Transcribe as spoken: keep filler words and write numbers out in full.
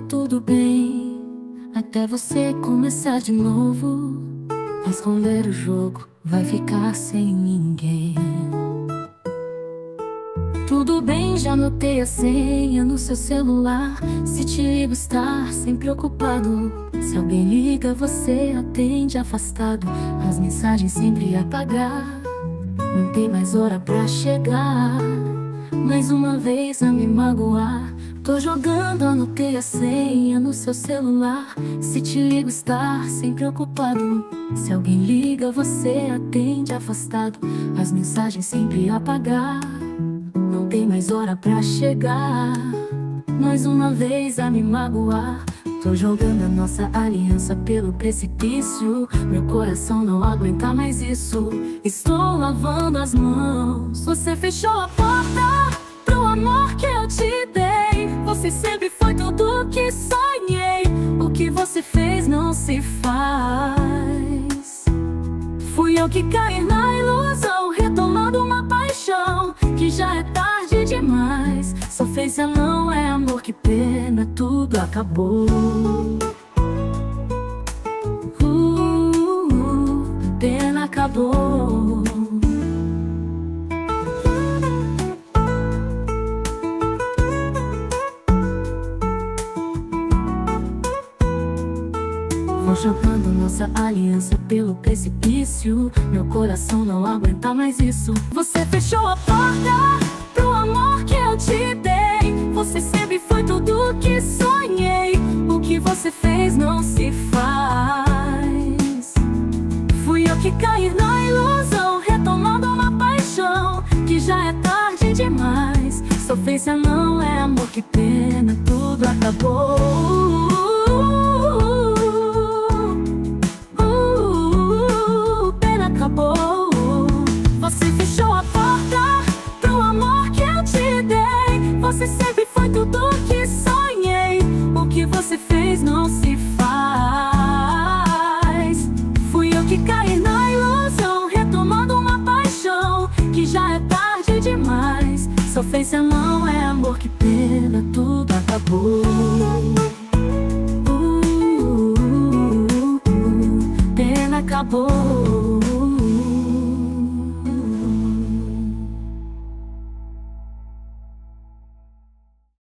tudo bem, até você começar de novo. Esconder o jogo, vai ficar sem ninguém. Tudo bem, já anotei a senha no seu celular. Se te ligo, estar sempre ocupado. Se alguém liga, você atende afastado. As mensagens sempre apagar. Não tem mais hora pra chegar. Mais uma vez a me magoar. Tô jogando, anotei a senha no seu celular. Se te ligo, estar sempre ocupado. Se alguém liga, você atende afastado. As mensagens sempre apagar. Não tem mais hora pra chegar. Mais uma vez a me magoar. Tô jogando a nossa aliança pelo precipício. Meu coração não aguenta mais isso. Estou lavando as mãos. Você fechou a porta pro amor que eu te dei. Você sempre foi tudo que sonhei. O que você fez não se faz. Fui eu que caí na ilusão, retomando uma paixão que já é tarde demais. Sofrência não é amor, que pena, tudo acabou. uh, uh, Pena acabou. Vou jogando nossa aliança pelo precipício. Meu coração não aguenta mais isso. Você fechou a porta pro amor que eu te dei. Você sempre foi tudo que sonhei. O que você fez não se faz. Fui eu que caí na ilusão, retomando uma paixão que já é tarde demais. Sofrência não é amor, que pena, tudo acabou. Você fechou a porta pro amor que eu te dei. Você sempre foi tudo que sonhei. O que você fez não se faz. Fui eu que caí na ilusão, retomando uma paixão que já é tarde demais. Sofrência não é amor, que pena, tudo acabou. uh, uh, uh, uh, Pena acabou.